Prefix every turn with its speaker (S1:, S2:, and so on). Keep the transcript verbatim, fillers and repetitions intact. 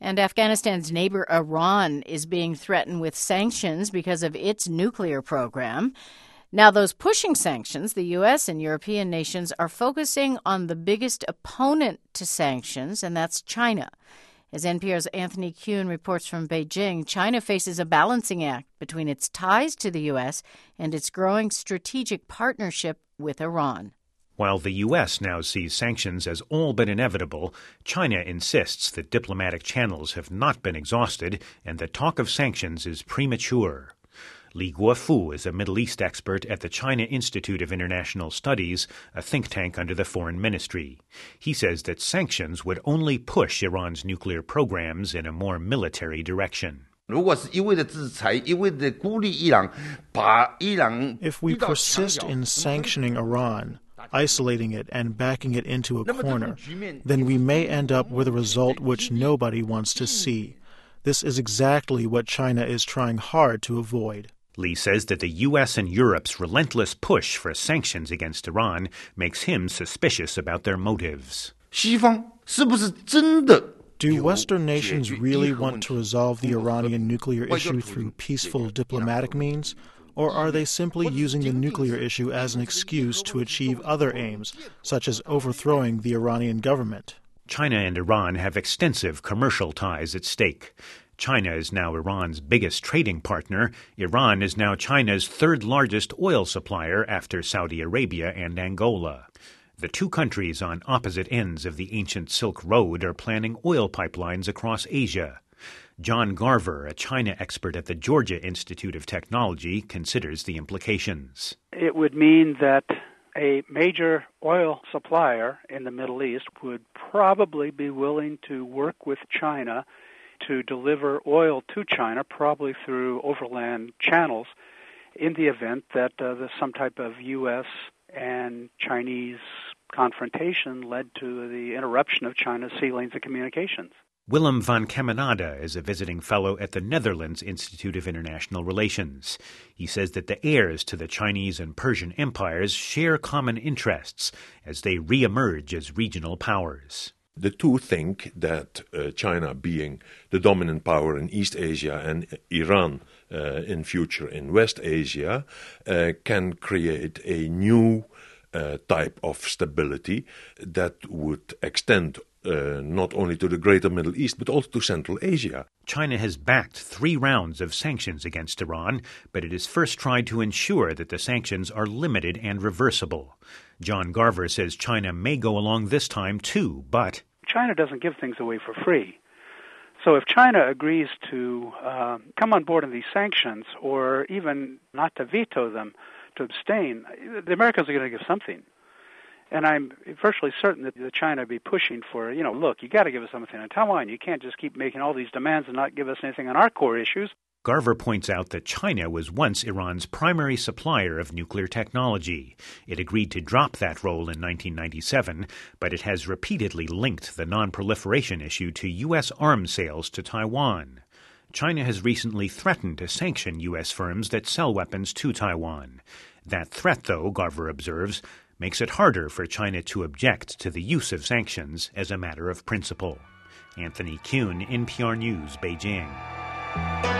S1: And Afghanistan's neighbor Iran is being threatened with sanctions because of its nuclear program. Now, those pushing sanctions, the U S and European nations, are focusing on the biggest opponent to sanctions, and that's China. As N P R's Anthony Kuhn reports from Beijing, China faces a balancing act between its ties to the U S and its growing strategic partnership with Iran.
S2: While the U S now sees sanctions as all but inevitable, China insists that diplomatic channels have not been exhausted and that talk of sanctions is premature. Li Guofu is a Middle East expert at the China Institute of International Studies, a think tank under the Foreign Ministry. He says that sanctions would only push Iran's nuclear programs in a more military direction.
S3: If we persist in sanctioning Iran, isolating it and backing it into a corner, then we may end up with a result which nobody wants to see. This is exactly what China is trying hard to avoid.
S2: Li says that the U S and Europe's relentless push for sanctions against Iran makes him suspicious about their motives.
S3: Do Western nations really want to resolve the Iranian nuclear issue through peaceful diplomatic means? Or are they simply using the nuclear issue as an excuse to achieve other aims, such as overthrowing the Iranian government?
S2: China and Iran have extensive commercial ties at stake. China is now Iran's biggest trading partner. Iran is now China's third largest oil supplier after Saudi Arabia and Angola. The two countries on opposite ends of the ancient Silk Road are planning oil pipelines across Asia. John Garver, a China expert at the Georgia Institute of Technology, considers the implications.
S4: It would mean that a major oil supplier in the Middle East would probably be willing to work with China to deliver oil to China, probably through overland channels, in the event that uh, there's some type of U S and Chinese confrontation led to the interruption of China's sea lanes of communications.
S2: Willem van Kemenade is a visiting fellow at the Netherlands Institute of International Relations. He says that the heirs to the Chinese and Persian empires share common interests as they re-emerge as regional powers.
S5: The two think that uh, China, being the dominant power in East Asia, and Iran uh, in future in West Asia, uh, can create a new uh, type of stability that would extend Uh, not only to the greater Middle East, but also to Central Asia.
S2: China has backed three rounds of sanctions against Iran, but it has first tried to ensure that the sanctions are limited and reversible. John Garver says China may go along this time too, but
S4: China doesn't give things away for free. So if China agrees to uh, come on board in these sanctions, or even not to veto them, to abstain, the Americans are going to give something. And I'm virtually certain that China will be pushing for, you know, look, you got to give us something on Taiwan. You can't just keep making all these demands and not give us anything on our core issues.
S2: Garver points out that China was once Iran's primary supplier of nuclear technology. It agreed to drop that role in nineteen ninety-seven, but it has repeatedly linked the non-proliferation issue to U S arms sales to Taiwan. China has recently threatened to sanction U S firms that sell weapons to Taiwan. That threat, though, Garver observes, makes it harder for China to object to the use of sanctions as a matter of principle. Anthony Kuhn, N P R News, Beijing.